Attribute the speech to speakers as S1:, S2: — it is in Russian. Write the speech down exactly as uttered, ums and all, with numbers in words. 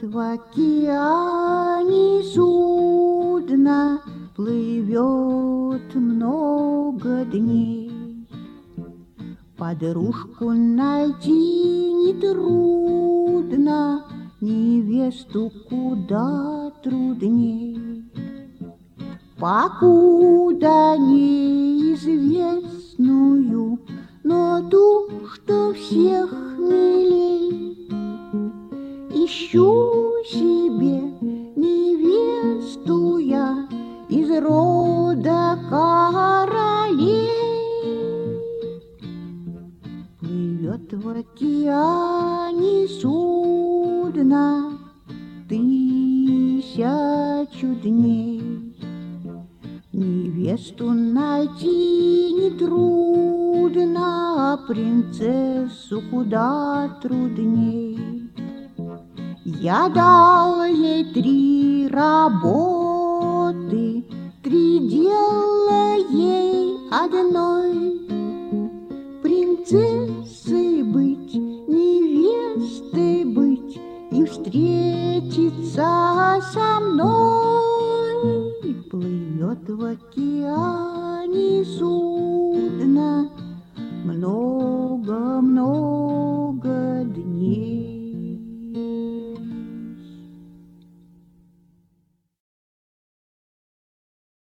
S1: В океане судно плывет много дней. Подружку найти нетрудно, невесту куда трудней. Покуда неизвестную, но ту, что всех милей, ищу себе невесту я из рода королей. Плывет в океане судно тысячу дней. Невесту найти нетрудно, а принцессу куда трудней. Я дал ей три работы, три дела ей одной. Принцессой быть, невестой быть и встретиться со мной. Плывет в океане